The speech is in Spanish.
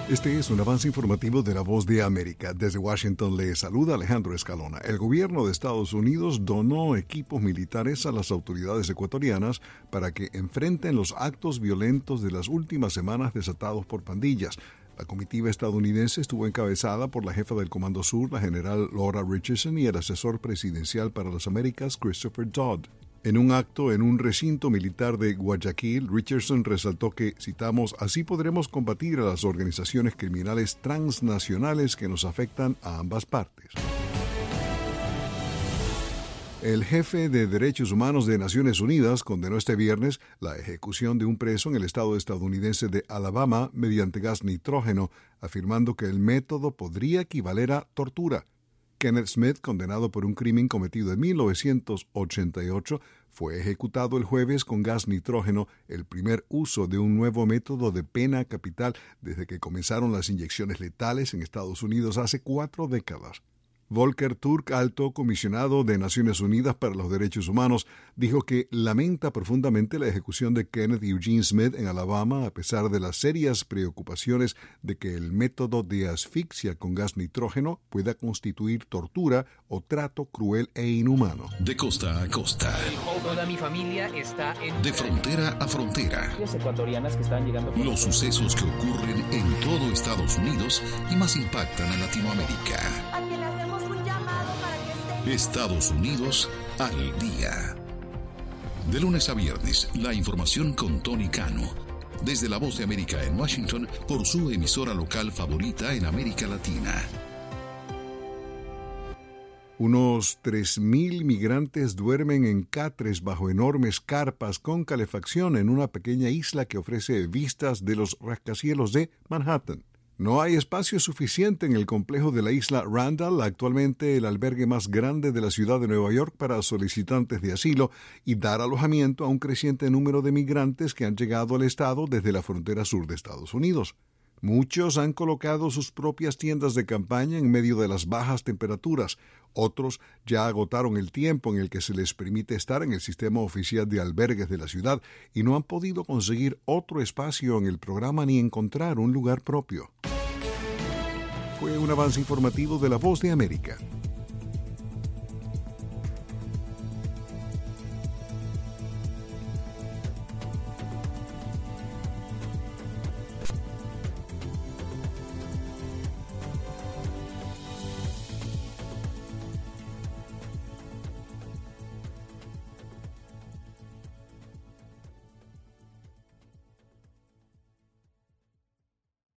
Este es un avance informativo de La Voz de América. Desde Washington le saluda Alejandro Escalona. El gobierno de Estados Unidos donó equipos militares a las autoridades ecuatorianas para que enfrenten los actos violentos de las últimas semanas desatados por pandillas. La comitiva estadounidense estuvo encabezada por la jefa del Comando Sur, la general Laura Richardson, y el asesor presidencial para las Américas, Christopher Dodd. En un acto en un recinto militar de Guayaquil, Richardson resaltó que, citamos, así podremos combatir a las organizaciones criminales transnacionales que nos afectan a ambas partes. El jefe de Derechos Humanos de Naciones Unidas condenó este viernes la ejecución de un preso en el estado estadounidense de Alabama mediante gas nitrógeno, afirmando que el método podría equivaler a tortura. Kenneth Smith, condenado por un crimen cometido en 1988, fue ejecutado el jueves con gas nitrógeno, el primer uso de un nuevo método de pena capital desde que comenzaron las inyecciones letales en Estados Unidos hace 4 décadas. Volker Turk, alto comisionado de Naciones Unidas para los Derechos Humanos, dijo que lamenta profundamente la ejecución de Kenneth Eugene Smith en Alabama a pesar de las serias preocupaciones de que el método de asfixia con gas nitrógeno pueda constituir tortura o trato cruel e inhumano. De costa a costa. Toda mi familia está en... De frontera a frontera. Ecuatorianas que están llegando... Los sucesos que ocurren en todo Estados Unidos y más impactan a Latinoamérica. Estados Unidos al día. De lunes a viernes, la información con Tony Cano. Desde La Voz de América en Washington, por su emisora local favorita en América Latina. Unos 3.000 migrantes duermen en catres bajo enormes carpas con calefacción en una pequeña isla que ofrece vistas de los rascacielos de Manhattan. No hay espacio suficiente en el complejo de la isla Randall, actualmente el albergue más grande de la ciudad de Nueva York para solicitantes de asilo, y dar alojamiento a un creciente número de migrantes que han llegado al estado desde la frontera sur de Estados Unidos. Muchos han colocado sus propias tiendas de campaña en medio de las bajas temperaturas. Otros ya agotaron el tiempo en el que se les permite estar en el sistema oficial de albergues de la ciudad y no han podido conseguir otro espacio en el programa ni encontrar un lugar propio. Fue un avance informativo de La Voz de América.